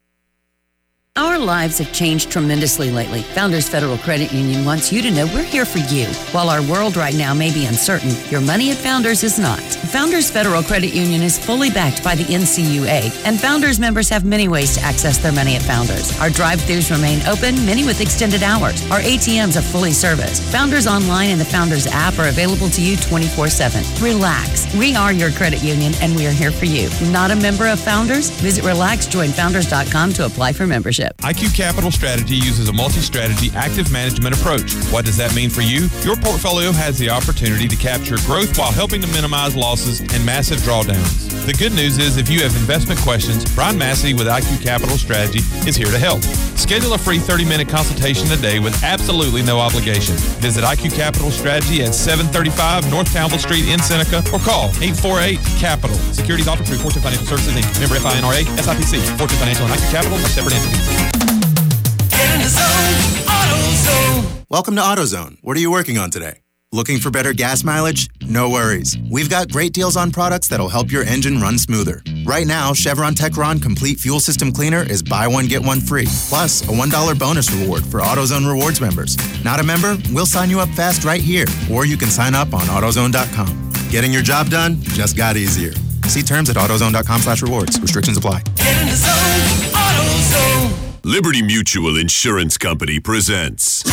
Our lives have changed tremendously lately. Founders Federal Credit Union wants you to know we're here for you. While our world right now may be uncertain, your money at Founders is not. Founders Federal Credit Union is fully backed by the NCUA, and Founders members have many ways to access their money at Founders. Our drive-thrus remain open, many with extended hours. Our ATMs are fully serviced. Founders Online and the Founders app are available to you 24/7. Relax. We are your credit union, and we are here for you. Not a member of Founders? Visit RelaxJoinFounders.com to apply for membership. IQ Capital Strategy uses a multi-strategy active management approach. What does that mean for you? Your portfolio has the opportunity to capture growth while helping to minimize losses and massive drawdowns. The good news is if you have investment questions, Brian Massey with IQ Capital Strategy is here to help. Schedule a free 30-minute consultation today with absolutely no obligation. Visit IQ Capital Strategy at 735 North Townville Street in Seneca or call 848-CAPITAL. Securities offered through Fortune Financial Services, Inc. Member FINRA, SIPC. Fortune Financial and IQ Capital are separate entities. Get in the zone, AutoZone. Welcome to AutoZone. What are you working on today? Looking for better gas mileage? No worries. We've got great deals on products that'll help your engine run smoother. Right now, Chevron Techron Complete Fuel System Cleaner is buy one, get one free, plus a $1 bonus reward for AutoZone Rewards members. Not a member? We'll sign you up fast right here, or you can sign up on AutoZone.com. Getting your job done just got easier. See terms at AutoZone.com/rewards. Restrictions apply. Get in the zone, AutoZone. Liberty Mutual Insurance Company presents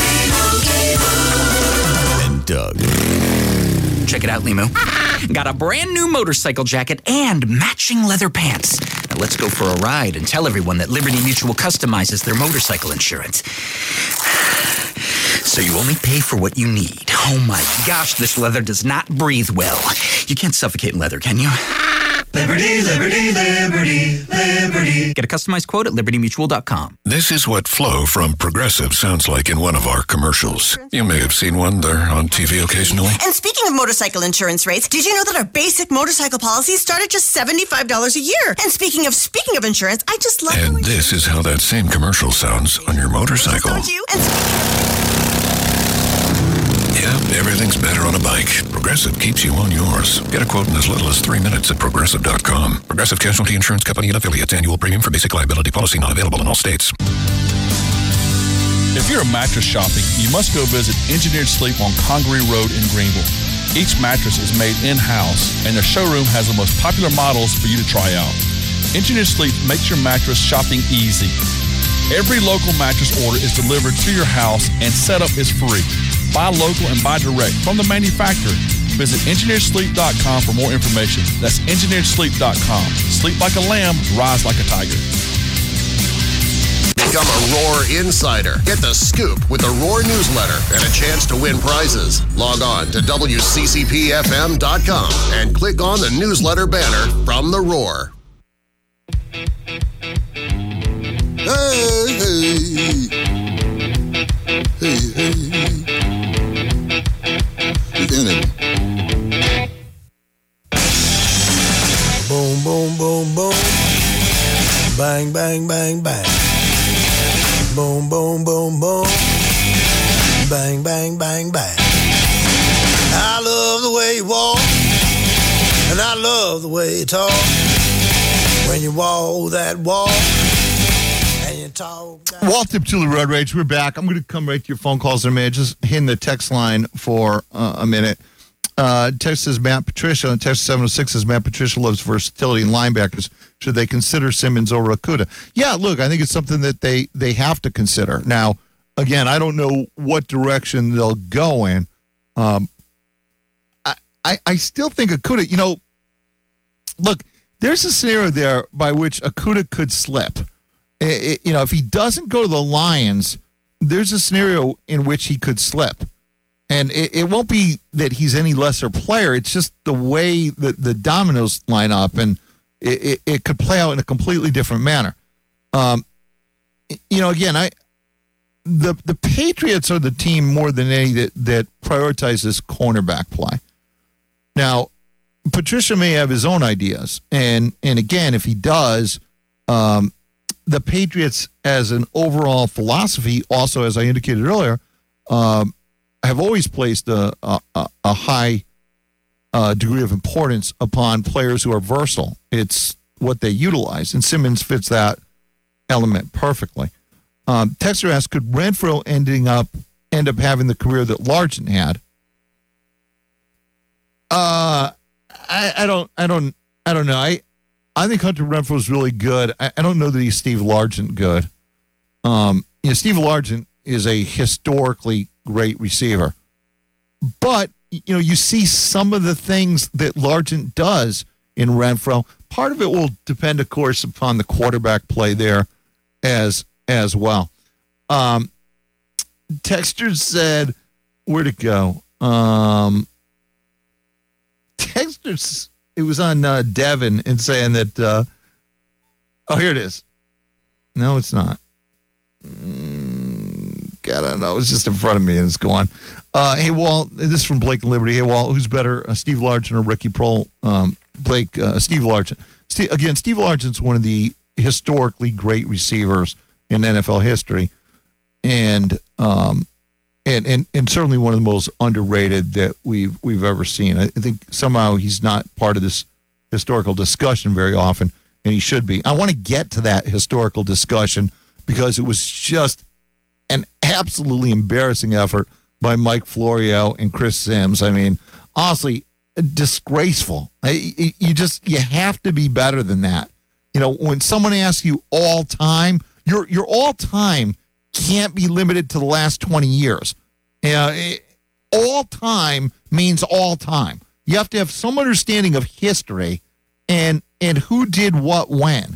and Doug. Check it out, Limo. Got a brand new motorcycle jacket and matching leather pants. Now let's go for a ride and tell everyone that Liberty Mutual customizes their motorcycle insurance. So you only pay for what you need. Oh my gosh, this leather does not breathe well. You can't suffocate in leather, can you? Liberty, liberty, liberty, liberty. Get a customized quote at libertymutual.com. This is what Flo from Progressive sounds like in one of our commercials. You may have seen one. They're on TV occasionally. And speaking of motorcycle insurance rates, did you know that our basic motorcycle policies start at just $75 a year? And speaking of insurance, I just love... And this is how that same commercial sounds on your motorcycle. Don't you? Yep. Everything's better on a bike. Progressive keeps you on yours. Get a quote in as little as 3 minutes at Progressive.com. Progressive Casualty Insurance Company and affiliates. Annual premium for basic liability policy not available in all states. If you're a mattress shopping, you must go visit Engineered Sleep on Congaree Road in Greenville. Each mattress is made in-house, and their showroom has the most popular models for you to try out. Engineered Sleep makes your mattress shopping easy. Every local mattress order is delivered to your house, and setup is free. Buy local and buy direct from the manufacturer. Visit engineeredsleep.com for more information. That's engineeredsleep.com. Sleep like a lamb, rise like a tiger. Become a Roar Insider. Get the scoop with the Roar newsletter and a chance to win prizes. Log on to WCCPFM.com and click on the newsletter banner from the Roar. Hey, hey. Hey, hey. Boom, boom, boom, boom. Bang, bang, bang, bang. Boom, boom, boom, boom. Bang, bang, bang, bang. I love the way you walk, and I love the way you talk. When you walk that walk, and you talk. Walt Diptula Road Rage, we're back. I'm going to come right to your phone calls in a minute. Just hitting the text line for a minute. Text says Matt Patricia, and text 706 says Matt Patricia loves versatility in linebackers. Should they consider Simmons over Okudah? Yeah, look, I think it's something that they have to consider. Now, again, I don't know what direction they'll go in. I still think Okudah, look, there's a scenario there by which Okudah could slip. If he doesn't go to the Lions, there's a scenario in which he could slip. And it won't be that he's any lesser player. It's just the way that the dominoes line up, and it could play out in a completely different manner. Again, the Patriots are the team more than any that prioritizes cornerback play. Now, Patricia may have his own ideas, and again, if he does, the Patriots, as an overall philosophy, also, as I indicated earlier, have always placed a high degree of importance upon players who are versatile. It's what they utilize, and Simmons fits that element perfectly. Texter asks, could Renfrow end up having the career that Largent had? I don't know. I think Hunter Renfrow is really good. I don't know that he's Steve Largent good. Steve Largent is a historically great receiver, but you see some of the things that Largent does in Renfrow. Part of it will depend, of course, upon the quarterback play there as well. Texter said, where'd it go? Texter, it was on Devin and saying that, here it is. No, it's not. God, I don't know. It's just in front of me and it's gone. Hey, Walt, this is from Blake and Liberty. Hey, Walt, who's better, Steve Largent or Ricky Prohl? Blake, Steve Largent. Steve Largent's one of the historically great receivers in NFL history, and certainly one of the most underrated that we've ever seen. I think somehow he's not part of this historical discussion very often, and he should be. I want to get to that historical discussion because it was just an absolutely embarrassing effort by Mike Florio and Chris Sims. I mean, honestly, disgraceful. You have to be better than that. When someone asks you all time, your all time can't be limited to the last 20 years. All time means all time. You have to have some understanding of history and who did what when.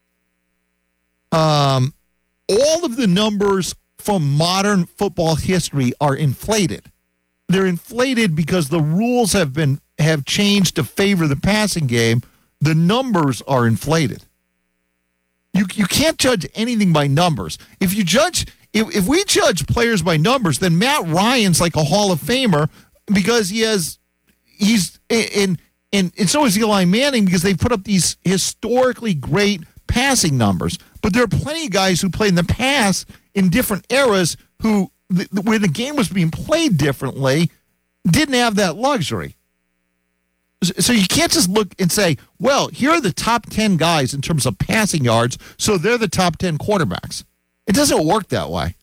All of the numbers from modern football history are inflated. They're inflated because the rules have changed to favor the passing game. The numbers are inflated. You can't judge anything by numbers. If we judge players by numbers, then Matt Ryan's like a Hall of Famer because and so is Eli Manning because they put up these historically great passing numbers. But there are plenty of guys who played in the past in different eras where the game was being played differently, didn't have that luxury. So you can't just look and say, well, here are the top 10 guys in terms of passing yards, so they're the top 10 quarterbacks. It doesn't work that way.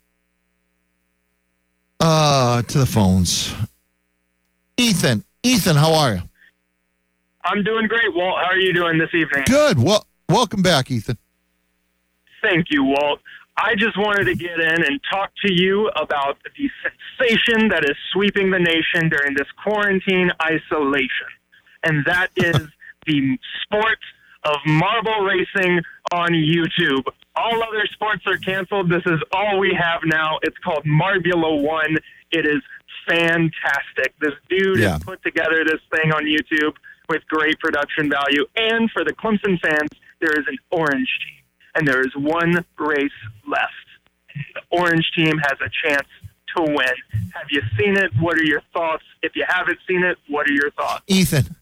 To the phones. Ethan, how are you? I'm doing great, Walt. How are you doing this evening? Good. Well, welcome back, Ethan. Thank you, Walt. I just wanted to get in and talk to you about the sensation that is sweeping the nation during this quarantine isolation. And that is the sport of marble racing on YouTube. All other sports are canceled. This is all we have now. It's called Marbula One. It is fantastic. This dude has put together this thing on YouTube with great production value. And for the Clemson fans, there is an orange team. And there is one race left. The orange team has a chance to win. Have you seen it? What are your thoughts? If you haven't seen it, what are your thoughts? Ethan,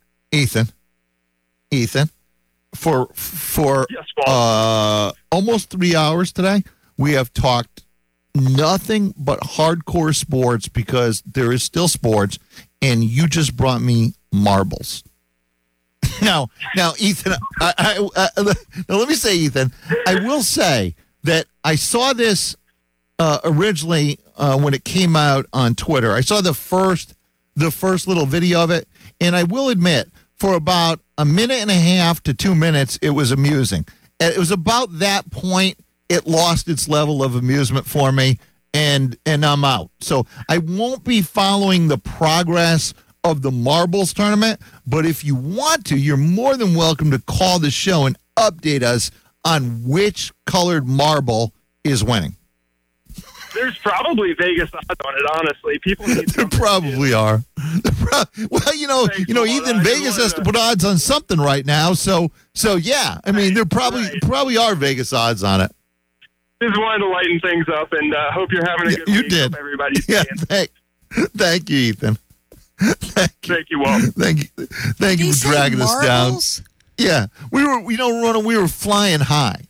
for almost 3 hours today, we have talked nothing but hardcore sports because there is still sports, and you just brought me marbles. Now, Ethan, now let me say, Ethan, I will say that I saw this originally when it came out on Twitter. I saw the first little video of it, and I will admit, for about a minute and a half to 2 minutes, it was amusing. And it was about that point it lost its level of amusement for me, and I'm out. So I won't be following the progress of the marbles tournament, but if you want to, you're more than welcome to call the show and update us on which colored marble is winning. There's probably Vegas odds on it, honestly. People need there probably are. Well, you know, Ethan, Vegas has to put odds on something right now. So yeah. I mean, there probably are Vegas odds on it. Just wanted to lighten things up, and hope you're having a good week. You did. Hope everybody's Thank you, Ethan. Thank you, Walt. Thank you for dragging us down. Yeah, we were flying high.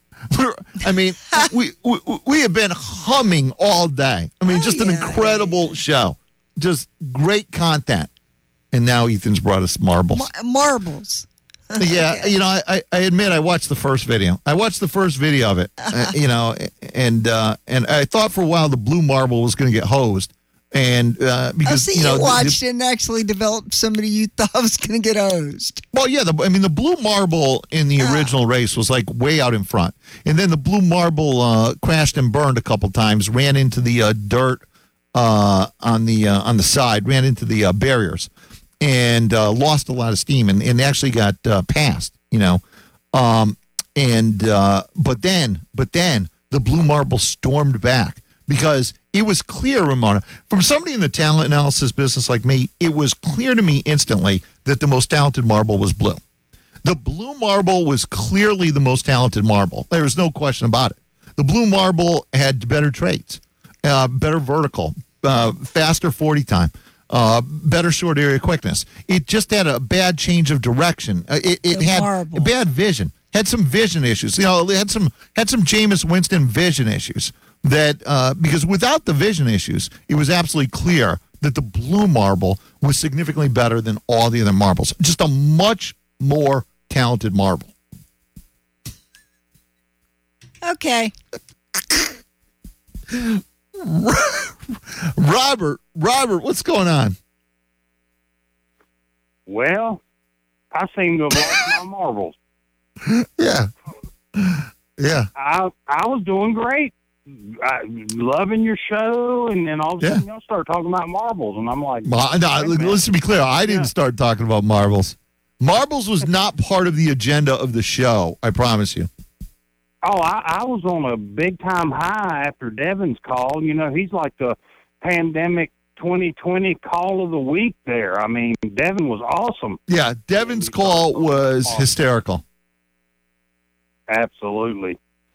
We have been humming all day. I mean, just an incredible show, just great content. And now Ethan's brought us marbles. Marbles. Yeah, I admit I watched the first video. I watched the first video of it, and I thought for a while the blue marble was going to get hosed. And because you watched it and actually developed somebody you thought was going to get hosed. Well, yeah, the blue marble in the original race was like way out in front, and then the blue marble crashed and burned a couple times, ran into the dirt on the side, ran into the barriers, and lost a lot of steam, and actually got passed. But then the blue marble stormed back. Because it was clear, Ramona, from somebody in the talent analysis business like me, it was clear to me instantly that the most talented marble was blue. The blue marble was clearly the most talented marble. There was no question about it. The blue marble had better traits, better vertical, faster 40 time, better short area quickness. It just had a bad change of direction. It had bad vision, had some vision issues. It had some Jameis Winston vision issues. That because without the vision issues, it was absolutely clear that the blue marble was significantly better than all the other marbles. Just a much more talented marble. Okay. Robert, what's going on? Well, I seem to have lost my marbles. Yeah. I was doing great. Loving your show, and then all of a sudden y'all start talking about marbles, and I'm like, let's be clear. I didn't start talking about marbles. Marbles was not part of the agenda of the show. I promise you. Oh, I was on a big time high after Devin's call. He's like the pandemic 2020 call of the week there. I mean, Devin was awesome. Yeah, Devin's call was hysterical. Absolutely.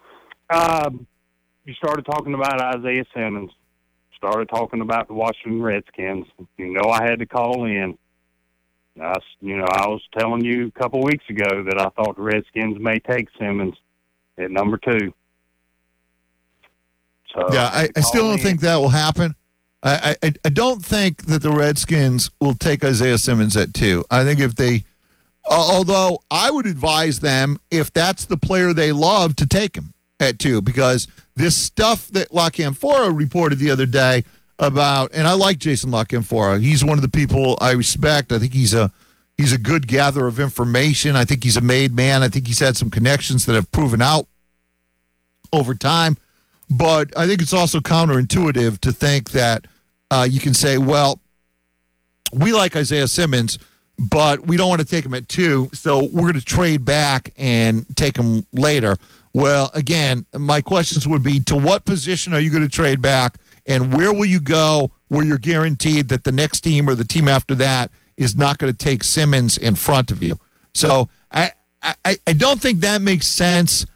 You started talking about Isaiah Simmons, started talking about the Washington Redskins. I had to call in. I was telling you a couple weeks ago that I thought the Redskins may take Simmons at number 2. So yeah, I still don't think that will happen. I don't think that the Redskins will take Isaiah Simmons at 2. I think if they, although I would advise them, if that's the player they love, to take him at 2, because this stuff that La Canfora reported the other day about, and I like Jason La Canfora. He's one of the people I respect. I think he's a good gatherer of information. I think he's a made man. I think he's had some connections that have proven out over time. But I think it's also counterintuitive to think that you can say, well, we like Isaiah Simmons, but we don't want to take him at 2, so we're going to trade back and take him later. Well, again, my questions would be, to what position are you going to trade back, and where will you go where you're guaranteed that the next team or the team after that is not going to take Simmons in front of you? So I don't think that makes sense.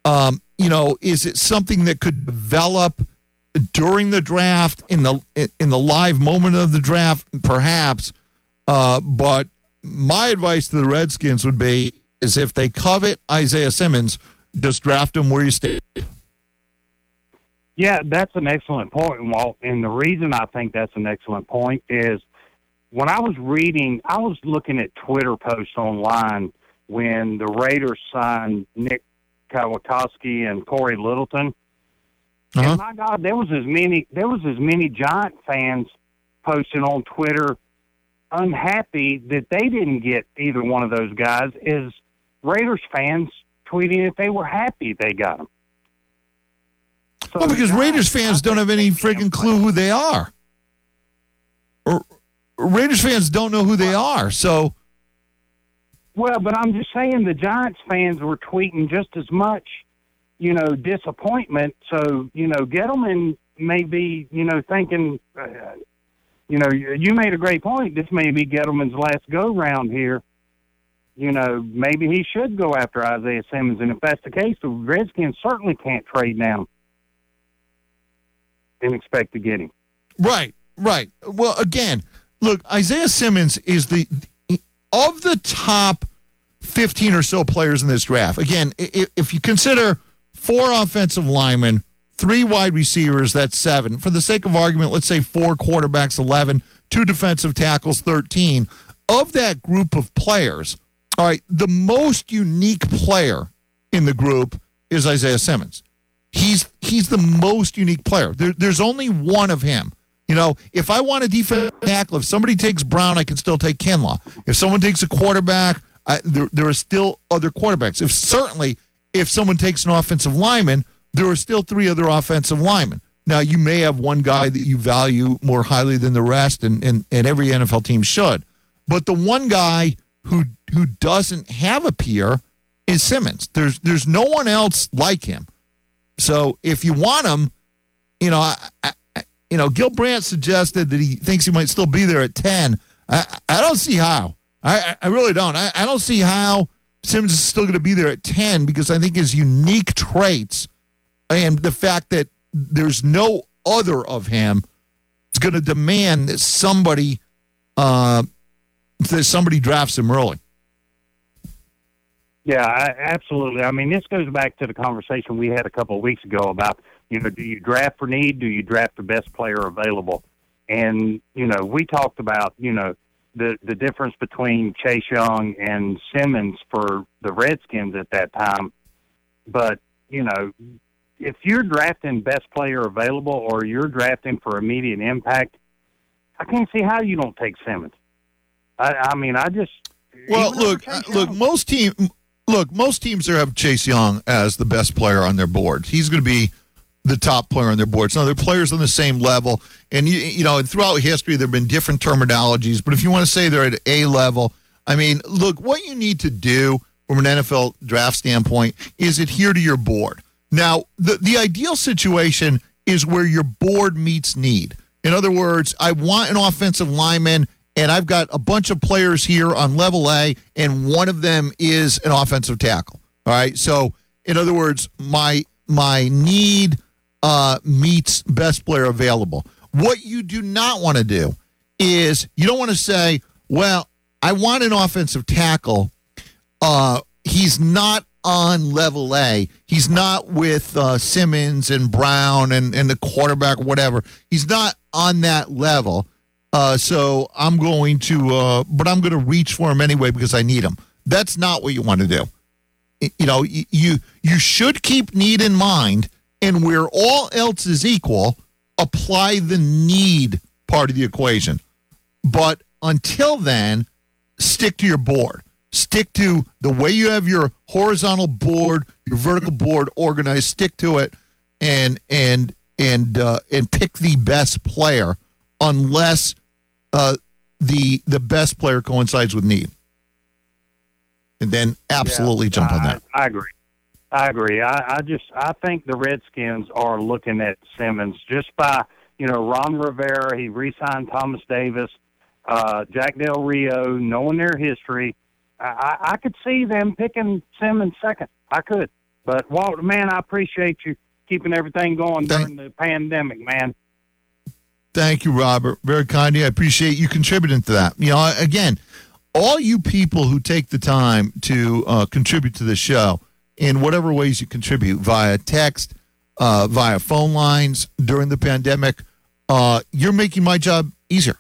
Is it something that could develop during the draft, in the live moment of the draft? Perhaps. But my advice to the Redskins would be, is if they covet Isaiah Simmons, just draft him where you stay. Yeah, that's an excellent point, Walt. And the reason I think that's an excellent point is when I was looking at Twitter posts online when the Raiders signed Nick Kwiatkowski and Corey Littleton. And my God, there was as many Giant fans posting on Twitter unhappy that they didn't get either one of those guys, as Raiders fans tweeting that they were happy they got them. So well, because Raiders fans don't have any friggin' clue who they are. Or Raiders fans don't know who they are, so. Well, but I'm just saying the Giants fans were tweeting just as much, disappointment. So, Gettleman may be, thinking, you made a great point. This may be Gettleman's last go-round here. Maybe he should go after Isaiah Simmons. And if that's the case, the Redskins certainly can't trade down and expect to get him. Right. Well, again, look, Isaiah Simmons is of the top 15 or so players in this draft. Again, if you consider 4 offensive linemen, 3 wide receivers, that's 7. For the sake of argument, let's say 4 quarterbacks, 11, 2 defensive tackles, 13. Of that group of players, all right, the most unique player in the group is Isaiah Simmons. He's the most unique player. There's only one of him. If I want a defensive tackle, if somebody takes Brown, I can still take Kinlaw. If someone takes a quarterback, there are still other quarterbacks. If someone takes an offensive lineman, there are still 3 other offensive linemen. Now, you may have one guy that you value more highly than the rest, and every NFL team should. But the one guy who doesn't have a peer is Simmons. There's no one else like him. So if you want him, Gil Brandt suggested that he thinks he might still be there at 10. I don't see how. I really don't. I don't see how Simmons is still going to be there at 10, because I think his unique traits and the fact that there's no other of him is going to demand that somebody drafts him early. Yeah, absolutely. I mean, this goes back to the conversation we had a couple of weeks ago about, do you draft for need? Do you draft the best player available? And, we talked about, the difference between Chase Young and Simmons for the Redskins at that time. But, if you're drafting best player available or you're drafting for immediate impact, I can't see how you don't take Simmons. Most teams there have Chase Young as the best player on their board. He's going to be the top player on their boards. Now, there are players on the same level, and throughout history there have been different terminologies, but if you want to say they're at A level, what you need to do from an NFL draft standpoint is adhere to your board. Now, the ideal situation is where your board meets need. In other words, I want an offensive lineman, and I've got a bunch of players here on level A, and one of them is an offensive tackle. All right? So, in other words, my need meets best player available. What you do not want to do is you don't want to say, well, I want an offensive tackle. He's not on level A. He's not with Simmons and Brown and the quarterback, whatever. He's not on that level. So I'm going to, but I'm going to reach for him anyway because I need him. That's not what you want to do. You know, you should keep need in mind, and where all else is equal, apply the need part of the equation. But until then, stick to your board. Stick to the way you have your horizontal board, your vertical board organized. Stick to it, and pick the best player, unless the best player coincides with need. And then absolutely jump on that. I agree. I think the Redskins are looking at Simmons just by, Ron Rivera. He re-signed Thomas Davis, Jack Del Rio, knowing their history. I could see them picking Simmons second. I could. But, Walt, man, I appreciate you keeping everything going during the pandemic, man. Thank you, Robert. Very kind of you. I appreciate you contributing to that. Again, all you people who take the time to contribute to the show in whatever ways you contribute, via text, via phone lines during the pandemic, you're making my job easier.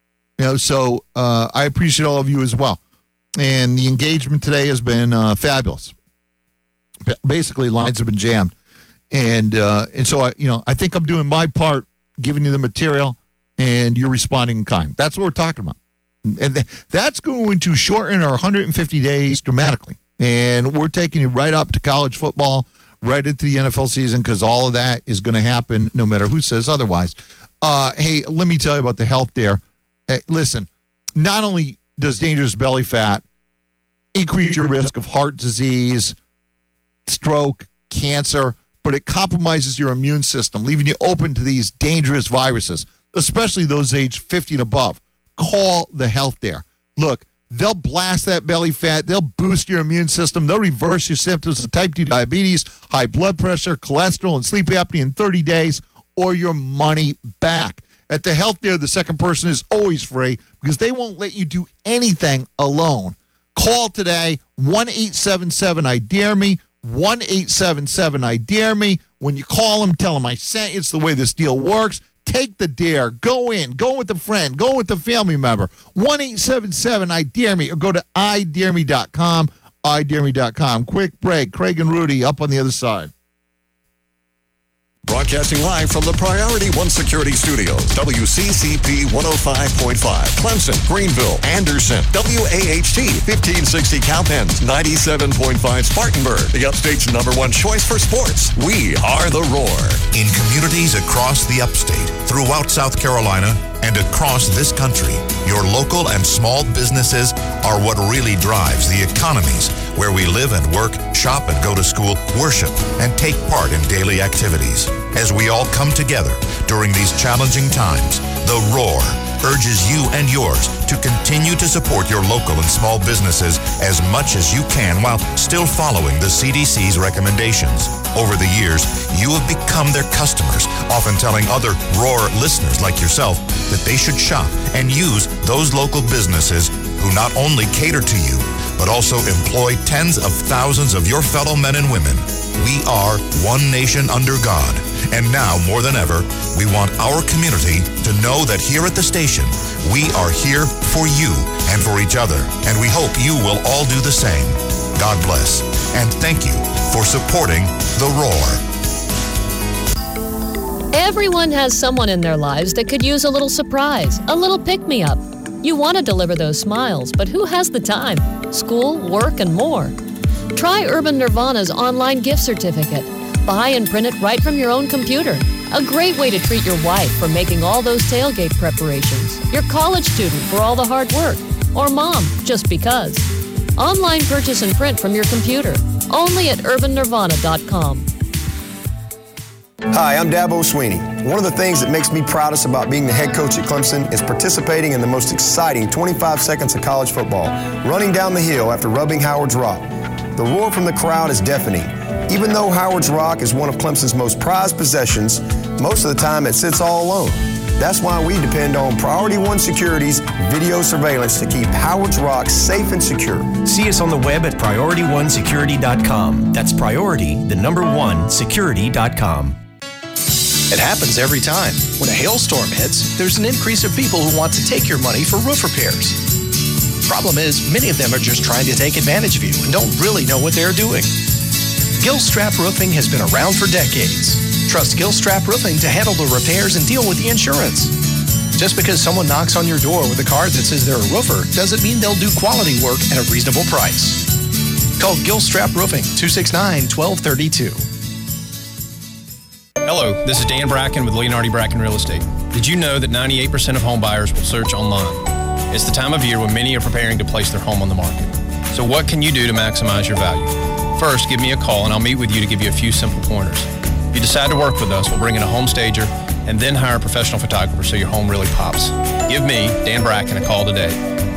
So I appreciate all of you as well. And the engagement today has been fabulous. Basically, lines have been jammed. And so I think I'm doing my part, giving you the material, and you're responding in kind. That's what we're talking about. And that's going to shorten our 150 days dramatically. And we're taking you right up to college football, right into the NFL season, because all of that is going to happen no matter who says otherwise. Hey, let me tell you about the health there. Listen, not only does dangerous belly fat increase your risk of heart disease, stroke, cancer, but it compromises your immune system, leaving you open to these dangerous viruses, especially those aged 50 and above. Call the health there. Look, they'll blast that belly fat. They'll boost your immune system. They'll reverse your symptoms of type 2 diabetes, high blood pressure, cholesterol, and sleep apnea in 30 days, or your money back. At the health there, the second person is always free because they won't let you do anything alone. Call today, 1-877-I-DARE-ME, 1-877-I-DARE-ME. When you call them, tell them I sent you. It's the way this deal works. Take the dare. Go in. Go with a friend. Go with a family member. 1-877-I-DARE-ME, or go to idareme.com, idareme.com. Quick break. Craig and Rudy up on the other side. Broadcasting live from the Priority One Security Studios, WCCP 105.5, Clemson, Greenville, Anderson, WAHT 1560 Cowpens, 97.5 Spartanburg, the Upstate's #1 choice for sports. We are the Roar. In communities across the Upstate, throughout South Carolina, and across this country, your local and small businesses are what really drives the economies where we live and work, shop and go to school, worship, and take part in daily activities. As we all come together during these challenging times, the Roar urges you and yours to continue to support your local and small businesses as much as you can while still following the CDC's recommendations. Over the years, you have become their customers, often telling other Roar listeners like yourself that they should shop and use those local businesses who not only cater to you, but also employ tens of thousands of your fellow men and women. We are one nation under God. And now, more than ever, we want our community to know that here at the station, we are here for you and for each other. And we hope you will all do the same. God bless. And thank you for supporting The Roar. Everyone has someone in their lives that could use a little surprise, a little pick-me-up. You want to deliver those smiles, but who has the time? School, work, and more. Try Urban Nirvana's online gift certificate. Buy and print it right from your own computer. A great way to treat your wife for making all those tailgate preparations, your college student for all the hard work, or mom, just because. Online purchase and print from your computer. Only at urbannirvana.com. Hi, I'm Dabo Sweeney. One of the things that makes me proudest about being the head coach at Clemson is participating in the most exciting 25 seconds of college football, running down the hill after rubbing Howard's Rock. The roar from the crowd is deafening. Even though Howard's Rock is one of Clemson's most prized possessions, most of the time it sits all alone. That's why we depend on Priority One Security's video surveillance to keep Howard's Rock safe and secure. See us on the web at PriorityOneSecurity.com. That's Security.com. It happens every time. When a hailstorm hits, there's an increase of people who want to take your money for roof repairs. Problem is, many of them are just trying to take advantage of you and don't really know what they're doing. Gilstrap Roofing has been around for decades. Trust Gilstrap Roofing to handle the repairs and deal with the insurance. Just because someone knocks on your door with a card that says they're a roofer doesn't mean they'll do quality work at a reasonable price. Call Gilstrap Roofing, 269-1232. Hello, this is Dan Bracken with Leonardi Bracken Real Estate. Did you know that 98% of home buyers will search online? It's the time of year when many are preparing to place their home on the market. So what can you do to maximize your value? First, give me a call and I'll meet with you to give you a few simple pointers. If you decide to work with us, we'll bring in a home stager and then hire a professional photographer so your home really pops. Give me, Dan Bracken, a call today,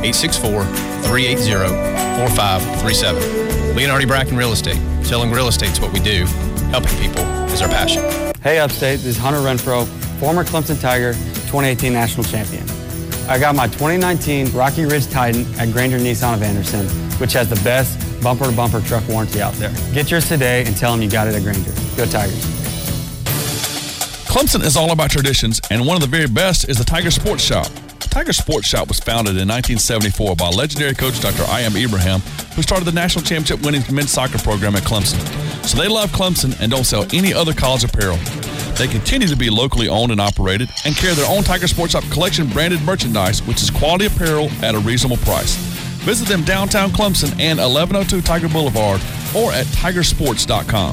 864-380-4537. Leonardi Bracken Real Estate. Selling real estate's what we do. Helping people is our passion. Hey Upstate, this is Hunter Renfro, former Clemson Tiger, 2018 national champion. I got my 2019 Rocky Ridge Titan at Granger Nissan of Anderson, which has the best bumper-to-bumper truck warranty out there. Get yours today and tell them you got it at Granger. Go Tigers. Clemson is all about traditions, and one of the very best is the Tiger Sports Shop. Tiger Sports Shop was founded in 1974 by legendary coach Dr. I.M. Ibrahim, who started the national championship winning men's soccer program at Clemson. So they love Clemson and don't sell any other college apparel. They continue to be locally owned and operated and carry their own Tiger Sports Shop collection branded merchandise, which is quality apparel at a reasonable price. Visit them downtown Clemson and 1102 Tiger Boulevard or at tigersports.com.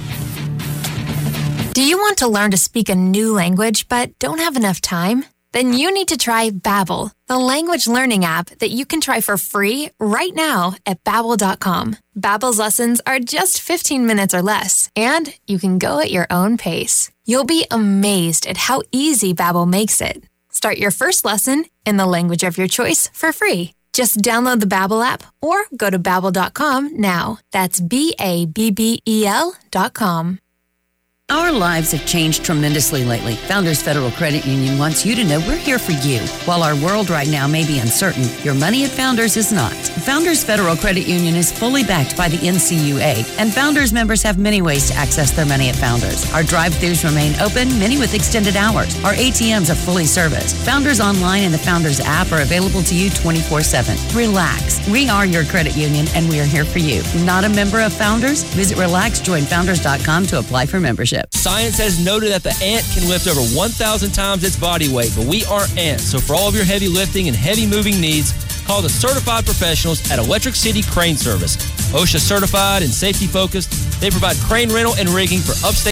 Do you want to learn to speak a new language but don't have enough time? Then you need to try Babbel, the language learning app that you can try for free right now at Babbel.com. Babbel's lessons are just 15 minutes or less, and you can go at your own pace. You'll be amazed at how easy Babbel makes it. Start your first lesson in the language of your choice for free. Just download the Babbel app or go to Babbel.com now. That's Babbel.com. Our lives have changed tremendously lately. Founders Federal Credit Union wants you to know we're here for you. While our world right now may be uncertain, your money at Founders is not. Founders Federal Credit Union is fully backed by the NCUA, and Founders members have many ways to access their money at Founders. Our drive-thrus remain open, many with extended hours. Our ATMs are fully serviced. Founders Online and the Founders app are available to you 24/7. Relax. We are your credit union, and we are here for you. Not a member of Founders? Visit RelaxJoinFounders.com to apply for membership. Science has noted that the ant can lift over 1,000 times its body weight, but we aren't ants. So for all of your heavy lifting and heavy moving needs, call the certified professionals at Electric City Crane Service. OSHA certified and safety focused, they provide crane rental and rigging for upstate